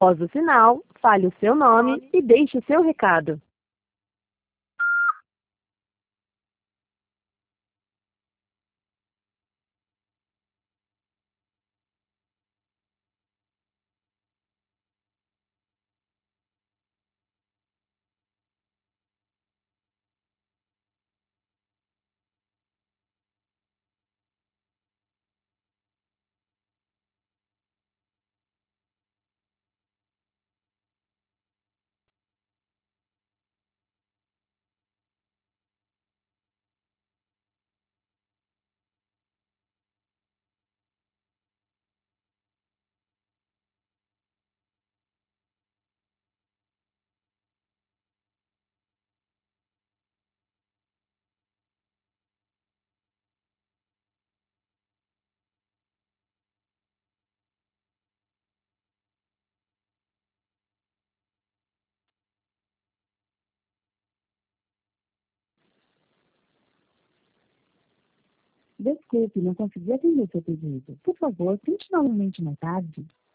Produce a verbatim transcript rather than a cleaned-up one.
Após o sinal, fale o seu nome e deixe o seu recado. Desculpe, não consegui atender seu pedido. Por favor, tente novamente mais tarde.